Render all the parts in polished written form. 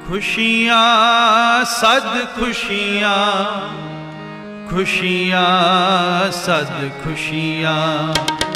खुशियाँ सद खुशियाँ, खुशियाँ सद खुशियाँ,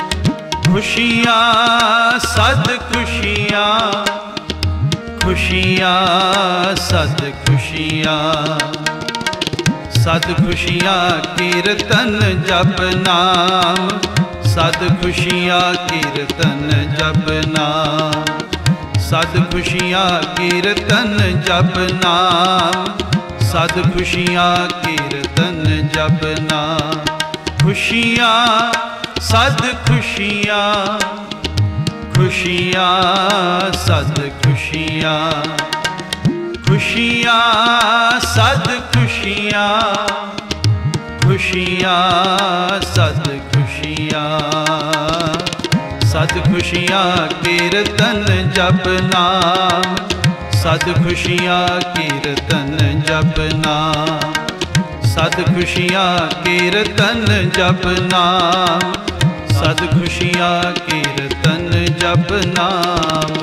खुशियाँ सद खुशियाँ, खुशियाँ सद खुशियाँ, सद खुशियाँ कीर्तन जप नाम, सद खुशियाँ कीर्तन जप नाम, सद खुशियाँ कीर्तन जप नाम, सद खुशियाँ कीर्तन जप नाम। खुशियाँ सद खुशियाँ, खुशियाँ सद खुशियाँ, खुशियाँ सद खुशियाँ, खुशियाँ सद खुशियाँ, सद खुशियाँ कीर्तन जप नाम, सद खुशियाँ कीर्तन जप नाम, सद खुशियाँ कीर्तन जप नाम, सद खुशियाँ कीर्तन जप नाम।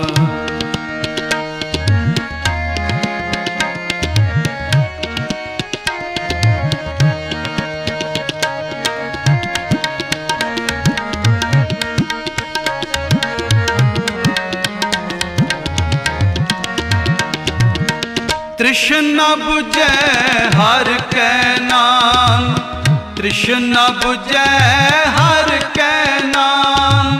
तृष्णा बुझे हर के नाम, तृष्णा बुझे हर के नाम,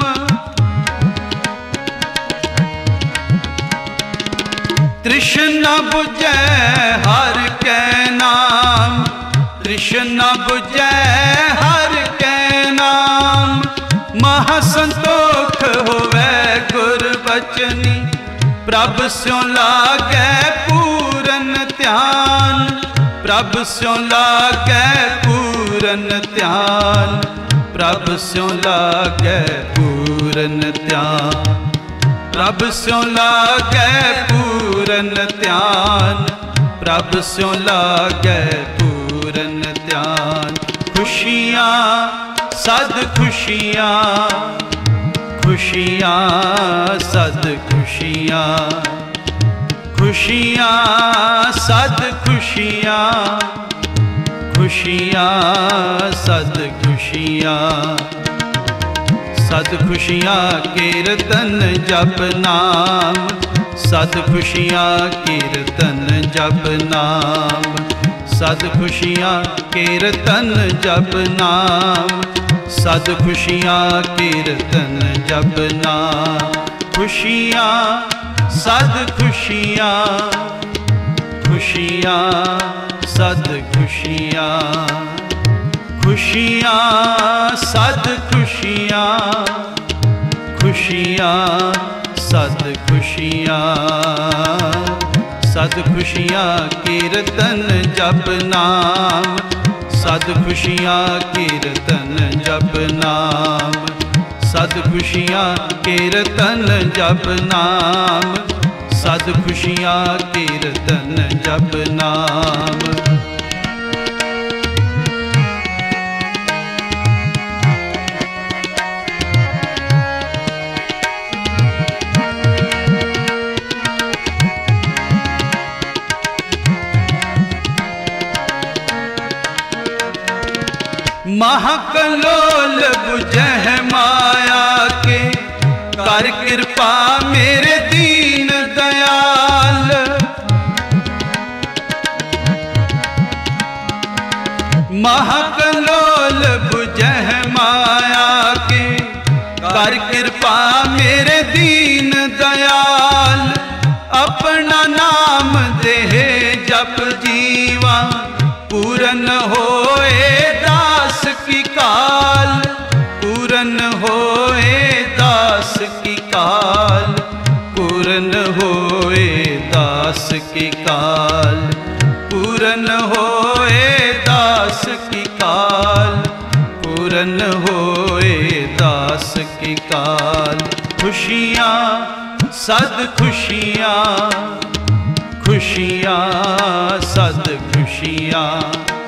तृष्णा बुझे हर के नाम, तृष्णा बुझे हर के नाम। महासंतोख होवे गुर बचनी, प्रभ स्यों लागे पूरन ध्यान, प्रभ स्यों लागे पूरन ध्यान, प्रभ स्यों लागे पूरन ध्यान, प्रभ स्यों लागे पूरन ध्यान, प्रभ स्यों लागे पूरन ध्यान। खुशियाँ सद खुशियाँ, खुशियाँ सद खुशियाँ, खुशियाँ सद खुशियाँ, खुशियाँ सद खुशियाँ, सद खुशियाँ कीर्तन जप नाम, सद खुशियाँ कीर्तन जप नाम, सद खुशियाँ कीर्तन जप नाम, सद खुशियाँ कीर्तन जप नाम। खुशियाँ सद खुशियाँ, खुशियाँ सद खुशियाँ, खुशियाँ सद खुशियाँ, खुशियाँ सद खुशियाँ, सद खुशियाँ कीर्तन जप नाम, सद खुशियाँ कीर्तन जप नाम, सद खुशियाँ कीर्तन जप नाम, सद खुशियाँ कीर्तन जप नाम। महाकलोल बुझह माया के, कर कृपा मेरे दीन दयाल। महाकलोल बुझह माया के, कर कृपा मेरे दीन दयाल। अपना नाम देहे जप जीवा, पूरन होए दास की काल, पूरन होए दास की काल, पूरन होए दास की काल, पूरन होए दास की काल, पूरन होए दास की काल। खुशियाँ सद खुशियाँ, खुशियाँ सद खुशियाँ,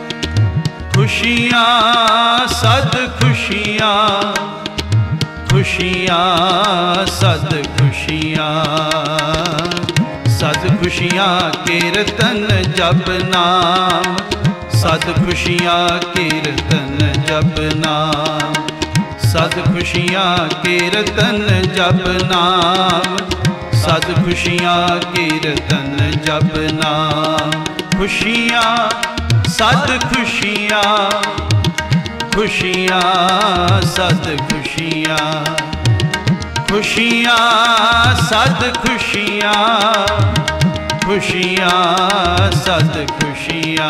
खुशियाँ सद खुशियाँ, खुशियाँ सद खुशियाँ, सद खुशियाँ कीर्तन जप नाम, सद खुशियाँ कीर्तन जप नाम, सद खुशियाँ कीर्तन जप नाम, सद खुशियाँ कीर्तन जप नाम। खुशियाँ सद खुशियाँ, खुशियाँ सद खुशियाँ, खुशियाँ सद खुशियाँ, खुशियाँ सद खुशियाँ,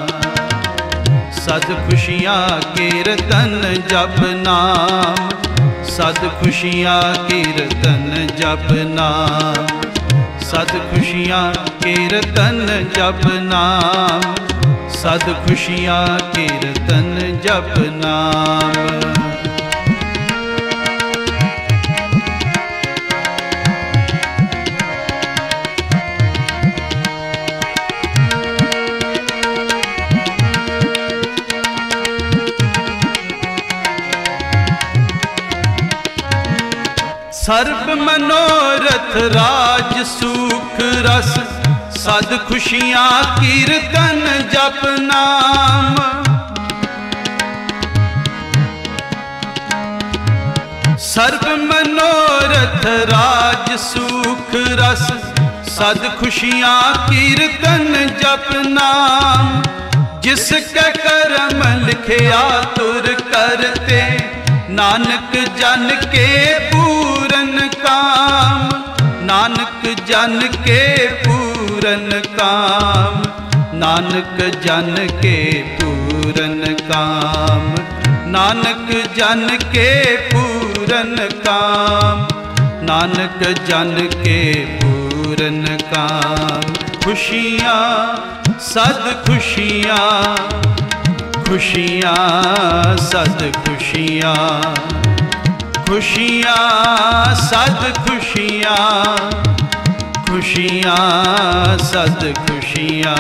सद खुशियाँ कीर्तन जप नाम, सद खुशियाँ कीर्तन जप नाम, सद खुशियाँ कीर्तन जप नाम, सद खुशियाँ कीर्तन जप नाम। सर्ब मनोरथ राज सुख रस, सद खुशियाँ कीर्तन जप नाम, सर्ब मनोरथ राज सुख रस, सद खुशियाँ कीर्तन जप नाम। जिसके कर्म लिखिया तुर करते, नानक जन के पूरन काम, नानक जन के पूरन काम, नानक जन के पूरन काम, नानक जन के पूरन काम, नानक जन के पूरन काम। खुशियाँ सद खुशियाँ, खुशियाँ सद खुशियाँ, खुशियाँ सद खुशियाँ, खुशियाँ सद खुशियाँ,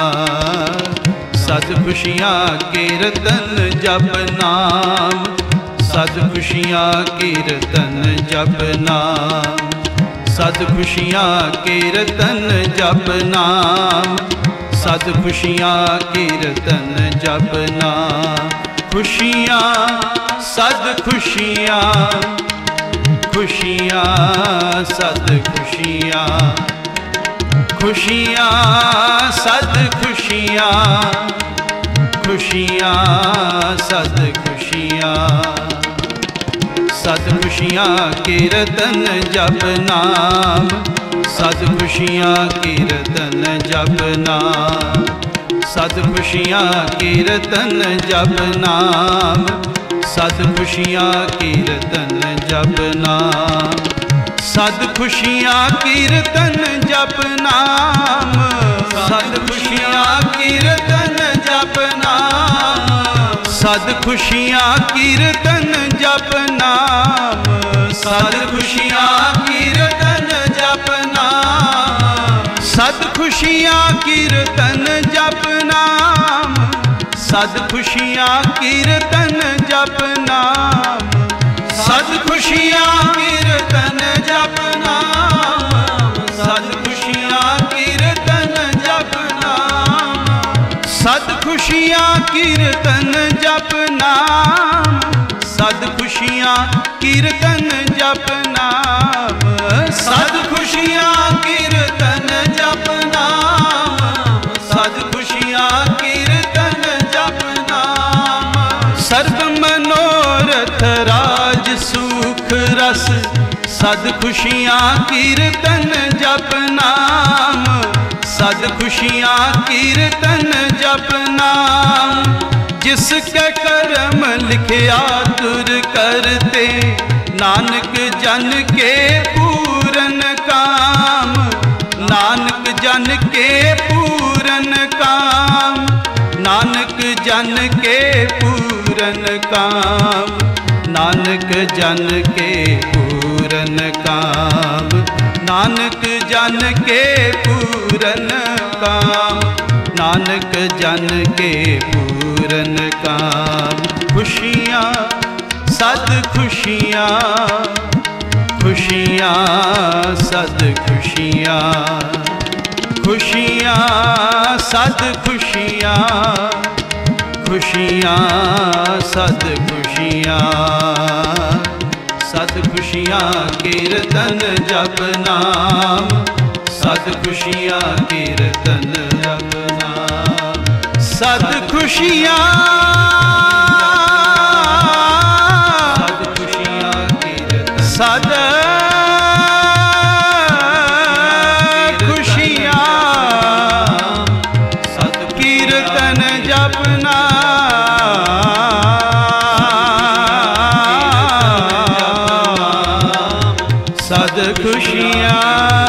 सद खुशियाँ कीर्तन जप नाम, सद खुशियाँ कीर्तन जप नाम, सद खुशियाँ कीर्तन जप नाम, सद खुशियाँ कीर्तन जप नाम। खुशियाँ सद खुशियाँ, खुशियाँ सद खुशियाँ, खुशियाँ सद खुशियाँ, खुशियाँ सद खुशियाँ, सद खुशियाँ कीर्तन जप नाम, सद खुशियाँ कीर्तन जप नाम, सद खुशियाँ कीर्तन जप नाम, सद खुशियाँ कीर्तन जप नाम, सद खुशियाँ कीर्तन जप नाम, सद खुशियाँ कीर्तन जप नाम, सद खुशियाँ कीर्तन जप नाम, सद खुशियाँ कीर्तन जप नाम, सद खुशियाँ कीर्तन जप नाम, सद खुशियाँ कीर्तन जप नाम, सद खुशियाँ कीर्तन जप नाम, सद खुशियाँ कीर्तन जप नाम, सद खुशियाँ कीर्तन जप नाम, सद खुशियाँ कीर्तन जप नाम, सद खुशियाँ कीर्तन जप नाम, सद खुशियाँ कीर्तन जप नाम। सर्व मनोरथ राज सुख रस, सद खुशियाँ कीर्तन जप नाम, सद खुशियाँ कीर्तन जप नाम। जिसके कर्म लिखिया तुर करते, नानक जन के पूरन काम, नानक जन के पूरन काम, नानक जन के पूरन काम, नानक जन के पूरन काम, नानक जन के पूरन काम, नानक जन के पूरन काम। खुशियाँ सद खुशियाँ, खुशियाँ सद खुशियाँ, खुशियाँ सद खुशियाँ, खुशियाँ सद खुशियाँ, सद खुशियाँ कीर्तन जप नाम, सद खुशियाँ कीर्तन जप नाम, सद खुशियाँ, सद खुशियाँ कीर्तन, सद खुशियाँ, सद कीर्तन जप सद खुशियाँ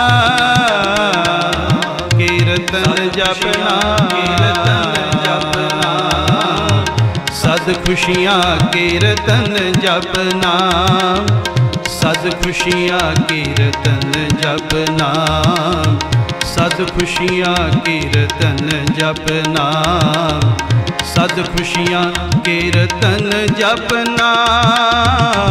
कीर्तन जपना, सद खुशियाँ कीर्तन जपना, सद खुशियाँ कीर्तन जपना, सद खुशियाँ कीर्तन जपना, सद खुशियाँ कीर्तन जपना।